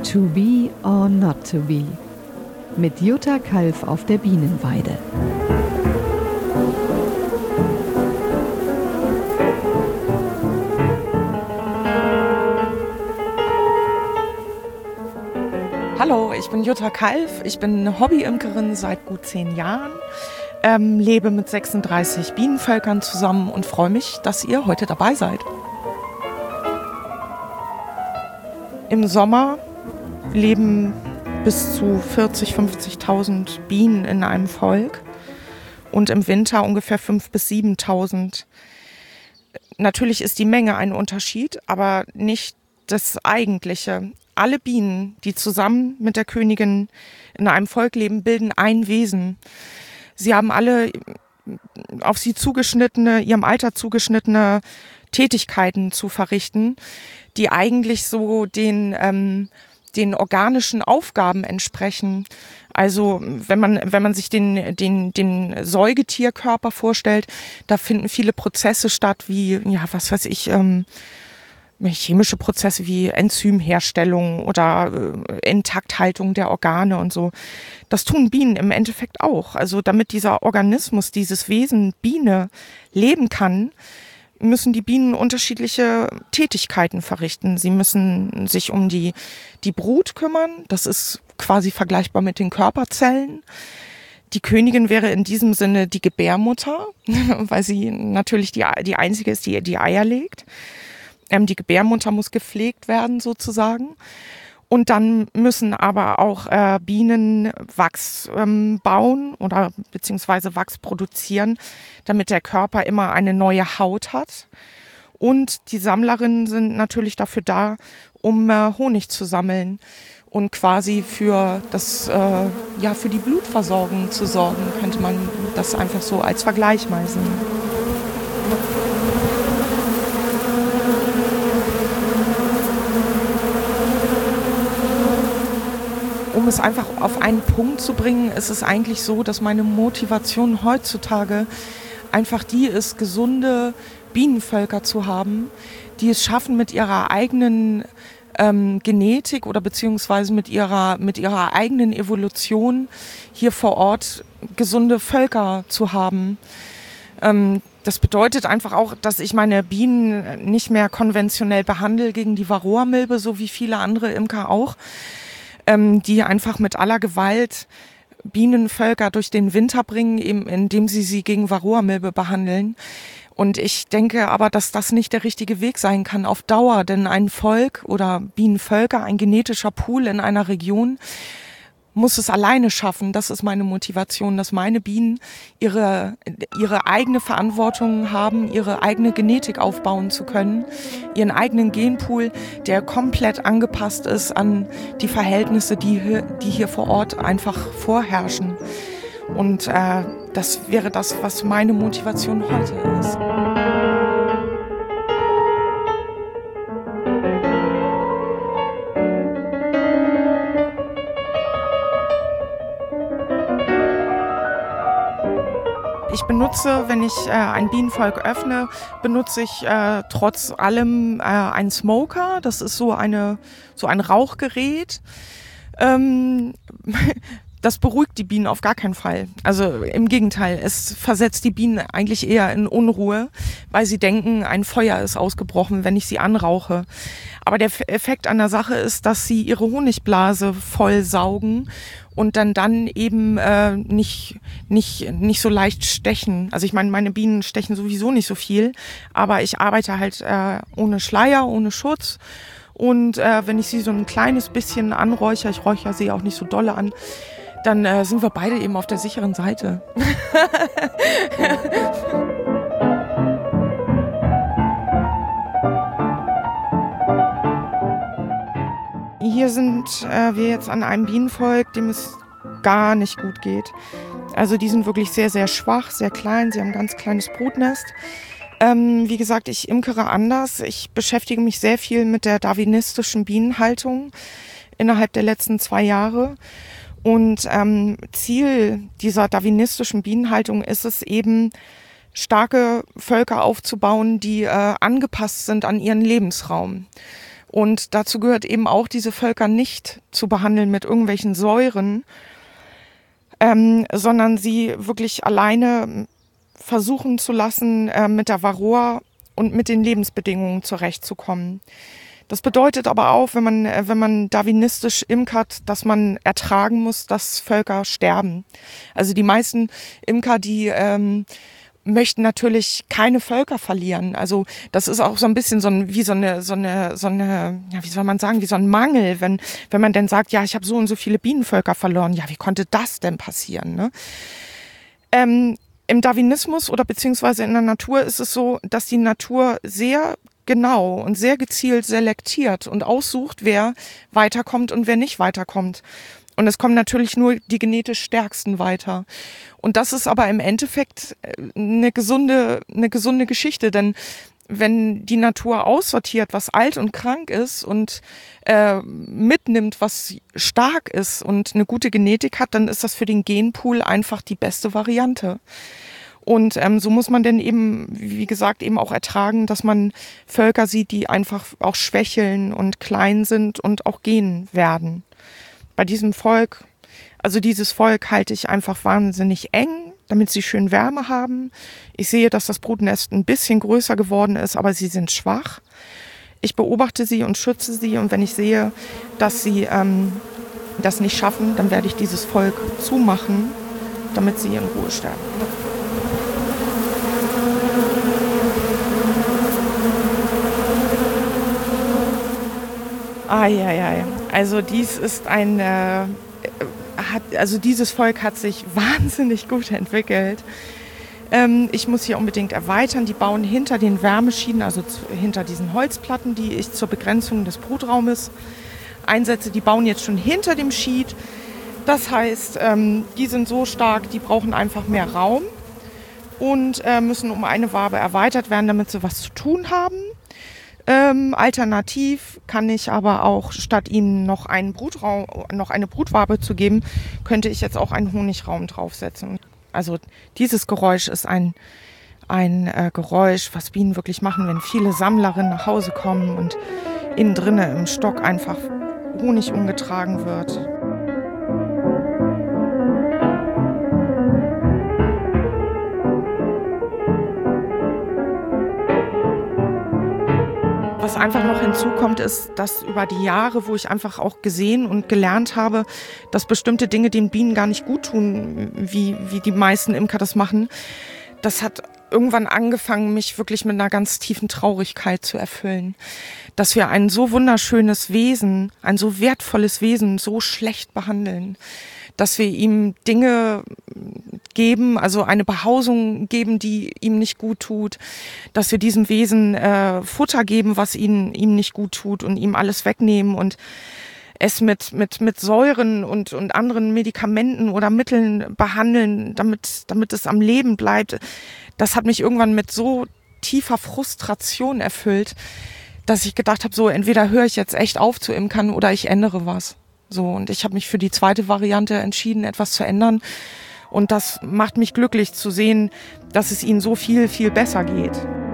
To be or not to be. Mit Jutta Kalf auf der Bienenweide. Hallo, ich bin Jutta Kalf. Ich bin Hobbyimkerin seit gut 10 Jahren. Lebe mit 36 Bienenvölkern zusammen und freue mich, dass ihr heute dabei seid. Im Sommer leben bis zu 40.000, 50.000 Bienen in einem Volk und im Winter ungefähr 5.000 bis 7.000. Natürlich ist die Menge ein Unterschied, aber nicht das Eigentliche. Alle Bienen, die zusammen mit der Königin in einem Volk leben, bilden ein Wesen. Sie haben alle auf sie zugeschnittene, ihrem Alter zugeschnittene Tätigkeiten zu verrichten, die eigentlich so den organischen Aufgaben entsprechen. Also wenn man sich den Säugetierkörper vorstellt, da finden viele Prozesse statt, wie, ja, was weiß ich, chemische Prozesse wie Enzymherstellung oder Intakthaltung der Organe und so. Das tun Bienen im Endeffekt auch. Also damit dieser Organismus, dieses Wesen Biene leben kann, müssen die Bienen unterschiedliche Tätigkeiten verrichten. Sie müssen sich um die Brut kümmern. Das ist quasi vergleichbar mit den Körperzellen. Die Königin wäre in diesem Sinne die Gebärmutter, weil sie natürlich die einzige ist, die Eier legt. Die Gebärmutter muss gepflegt werden sozusagen. Und dann müssen aber auch Bienen Wachs bauen oder beziehungsweise Wachs produzieren, damit der Körper immer eine neue Haut hat. Und die Sammlerinnen sind natürlich dafür da, um Honig zu sammeln und quasi für die Blutversorgung zu sorgen, könnte man das einfach so als Vergleich mal sehen. Um es einfach auf einen Punkt zu bringen, ist es eigentlich so, dass meine Motivation heutzutage einfach die ist, gesunde Bienenvölker zu haben, die es schaffen, mit ihrer eigenen Genetik oder beziehungsweise mit ihrer eigenen Evolution hier vor Ort gesunde Völker zu haben. Das bedeutet einfach auch, dass ich meine Bienen nicht mehr konventionell behandle gegen die Varroamilbe, so wie viele andere Imker auch, die einfach mit aller Gewalt Bienenvölker durch den Winter bringen, eben indem sie gegen Varroamilbe behandeln. Und ich denke aber, dass das nicht der richtige Weg sein kann auf Dauer, denn ein Volk oder Bienenvölker, ein genetischer Pool in einer Region, muss es alleine schaffen. Das ist meine Motivation, dass meine Bienen ihre eigene Verantwortung haben, ihre eigene Genetik aufbauen zu können, ihren eigenen Genpool, der komplett angepasst ist an die Verhältnisse, die hier vor Ort einfach vorherrschen. Und das wäre das, was meine Motivation heute ist. Ich benutze, wenn ich ein Bienenvolk öffne, benutze ich trotz allem einen Smoker. Das ist so ein Rauchgerät. Das beruhigt die Bienen auf gar keinen Fall. Also im Gegenteil, es versetzt die Bienen eigentlich eher in Unruhe, weil sie denken, ein Feuer ist ausgebrochen, wenn ich sie anrauche. Aber der Effekt an der Sache ist, dass sie ihre Honigblase voll saugen und dann eben nicht so leicht stechen. Also ich meine, meine Bienen stechen sowieso nicht so viel, aber ich arbeite halt ohne Schleier, ohne Schutz. Und wenn ich sie so ein kleines bisschen anräuchere, ich räuchere sie auch nicht so dolle an, dann sind wir beide eben auf der sicheren Seite. Hier sind wir jetzt an einem Bienenvolk, dem es gar nicht gut geht. Also die sind wirklich sehr, sehr schwach, sehr klein. Sie haben ein ganz kleines Brutnest. Wie gesagt, ich imkere anders. Ich beschäftige mich sehr viel mit der darwinistischen Bienenhaltung innerhalb der letzten 2 Jahre. Und Ziel dieser darwinistischen Bienenhaltung ist es eben, starke Völker aufzubauen, die angepasst sind an ihren Lebensraum. Und dazu gehört eben auch, diese Völker nicht zu behandeln mit irgendwelchen Säuren, sondern sie wirklich alleine versuchen zu lassen, mit der Varroa und mit den Lebensbedingungen zurechtzukommen. Das bedeutet aber auch, wenn man darwinistisch imkert, dass man ertragen muss, dass Völker sterben. Also die meisten Imker, die möchten natürlich keine Völker verlieren. Also das ist auch so ein bisschen wie so eine, ja, wie soll man sagen, wie so ein Mangel, wenn man dann sagt, ja, ich habe so und so viele Bienenvölker verloren. Ja, wie konnte das denn passieren, ne? Im Darwinismus oder beziehungsweise in der Natur ist es so, dass die Natur sehr genau und sehr gezielt selektiert und aussucht, wer weiterkommt und wer nicht weiterkommt. Und es kommen natürlich nur die genetisch Stärksten weiter. Und das ist aber im Endeffekt eine gesunde Geschichte, denn wenn die Natur aussortiert, was alt und krank ist und mitnimmt, was stark ist und eine gute Genetik hat, dann ist das für den Genpool einfach die beste Variante. Und so muss man denn eben, wie gesagt, eben auch ertragen, dass man Völker sieht, die einfach auch schwächeln und klein sind und auch gehen werden. Bei diesem Volk, also dieses Volk halte ich einfach wahnsinnig eng, damit sie schön Wärme haben. Ich sehe, dass das Brutnest ein bisschen größer geworden ist, aber sie sind schwach. Ich beobachte sie und schütze sie, und wenn ich sehe, dass sie das nicht schaffen, dann werde ich dieses Volk zumachen, damit sie in Ruhe sterben. Also dieses Volk hat sich wahnsinnig gut entwickelt. Ich muss hier unbedingt erweitern. Die bauen hinter den Wärmeschienen, also hinter diesen Holzplatten, die ich zur Begrenzung des Brutraumes einsetze. Die bauen jetzt schon hinter dem Schied. Das heißt, die sind so stark, die brauchen einfach mehr Raum und müssen um eine Wabe erweitert werden, damit sie was zu tun haben. Alternativ kann ich aber auch, statt ihnen noch eine Brutwabe zu geben, könnte ich jetzt auch einen Honigraum draufsetzen. Also dieses Geräusch ist ein Geräusch, was Bienen wirklich machen, wenn viele Sammlerinnen nach Hause kommen und innen drinnen im Stock einfach Honig umgetragen wird. Was einfach noch hinzukommt, ist, dass über die Jahre, wo ich einfach auch gesehen und gelernt habe, dass bestimmte Dinge den Bienen gar nicht gut tun, wie die meisten Imker das machen, das hat irgendwann angefangen, mich wirklich mit einer ganz tiefen Traurigkeit zu erfüllen. Dass wir ein so wunderschönes Wesen, ein so wertvolles Wesen so schlecht behandeln. Dass wir ihm Dinge geben, also eine Behausung geben, die ihm nicht gut tut, dass wir diesem Wesen Futter geben, was ihm nicht gut tut, und ihm alles wegnehmen und es mit Säuren und anderen Medikamenten oder Mitteln behandeln, damit es am Leben bleibt. Das hat mich irgendwann mit so tiefer Frustration erfüllt, dass ich gedacht habe, so entweder höre ich jetzt echt auf zu imkern oder ich ändere was. So, und ich habe mich für die zweite Variante entschieden, etwas zu ändern. Und das macht mich glücklich zu sehen, dass es ihnen so viel, viel besser geht.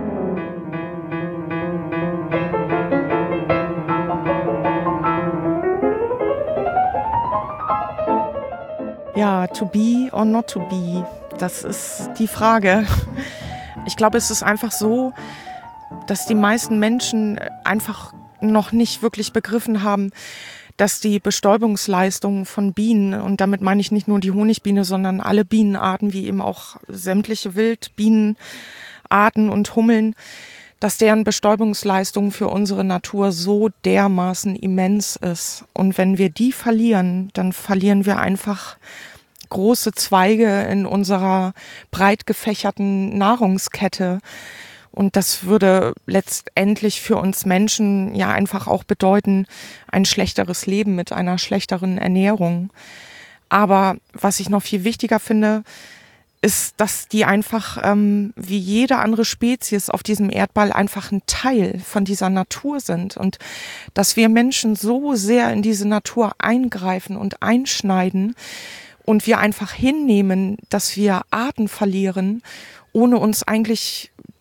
Ja, to be or not to be, das ist die Frage. Ich glaube, es ist einfach so, dass die meisten Menschen einfach noch nicht wirklich begriffen haben, dass die Bestäubungsleistung von Bienen, und damit meine ich nicht nur die Honigbiene, sondern alle Bienenarten, wie eben auch sämtliche Wildbienenarten und Hummeln, dass deren Bestäubungsleistung für unsere Natur so dermaßen immens ist. Und wenn wir die verlieren, dann verlieren wir einfach große Zweige in unserer breit gefächerten Nahrungskette. Und das würde letztendlich für uns Menschen ja einfach auch bedeuten, ein schlechteres Leben mit einer schlechteren Ernährung. Aber was ich noch viel wichtiger finde, ist, dass die einfach wie jede andere Spezies auf diesem Erdball einfach ein Teil von dieser Natur sind. Und dass wir Menschen so sehr in diese Natur eingreifen und einschneiden und wir einfach hinnehmen, dass wir Arten verlieren, ohne uns eigentlich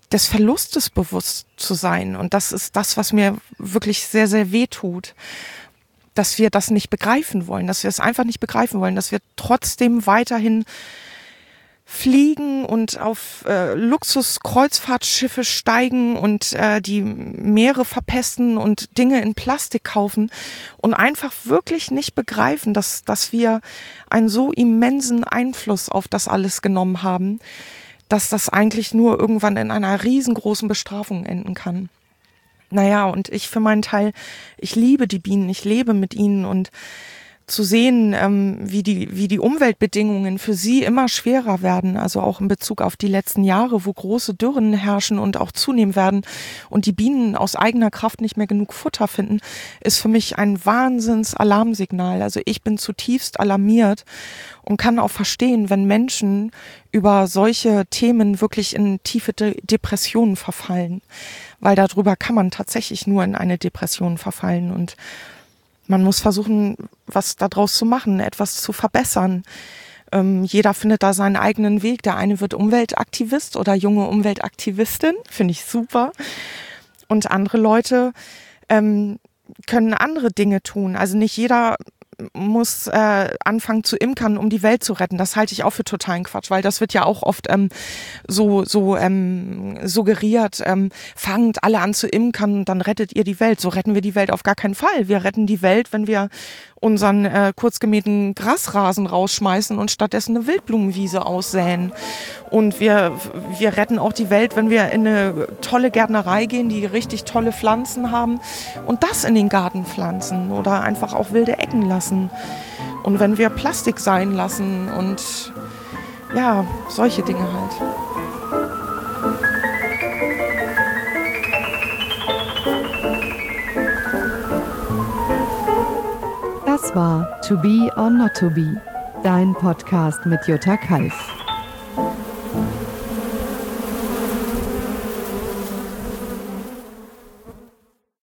des Verlustes bewusst zu sein. Und das ist das, was mir wirklich sehr, sehr weh tut. Dass wir das nicht begreifen wollen, dass wir es einfach nicht begreifen wollen, dass wir trotzdem weiterhin fliegen und auf Luxus-Kreuzfahrtschiffe steigen und die Meere verpesten und Dinge in Plastik kaufen und einfach wirklich nicht begreifen, dass wir einen so immensen Einfluss auf das alles genommen haben, dass das eigentlich nur irgendwann in einer riesengroßen Bestrafung enden kann. Naja, und ich für meinen Teil, ich liebe die Bienen, ich lebe mit ihnen und zu sehen, wie die Umweltbedingungen für sie immer schwerer werden, also auch in Bezug auf die letzten Jahre, wo große Dürren herrschen und auch zunehmen werden und die Bienen aus eigener Kraft nicht mehr genug Futter finden, ist für mich ein Wahnsinns-Alarmsignal. Also ich bin zutiefst alarmiert und kann auch verstehen, wenn Menschen über solche Themen wirklich in tiefe Depressionen verfallen, weil darüber kann man tatsächlich nur in eine Depression verfallen und man muss versuchen, was daraus zu machen, etwas zu verbessern. Jeder findet da seinen eigenen Weg. Der eine wird Umweltaktivist oder junge Umweltaktivistin, finde ich super. Und andere Leute können andere Dinge tun. Also nicht jeder muss anfangen zu imkern, um die Welt zu retten. Das halte ich auch für totalen Quatsch, weil das wird ja auch oft suggeriert, fangt alle an zu imkern, dann rettet ihr die Welt. So retten wir die Welt auf gar keinen Fall. Wir retten die Welt, wenn wir unseren kurzgemähten Grasrasen rausschmeißen und stattdessen eine Wildblumenwiese aussäen. Und wir retten auch die Welt, wenn wir in eine tolle Gärtnerei gehen, die richtig tolle Pflanzen haben und das in den Garten pflanzen oder einfach auch wilde Ecken lassen. Und wenn wir Plastik sein lassen und ja, solche Dinge halt. Das war To Be or Not to Be, dein Podcast mit Jutta Kalf.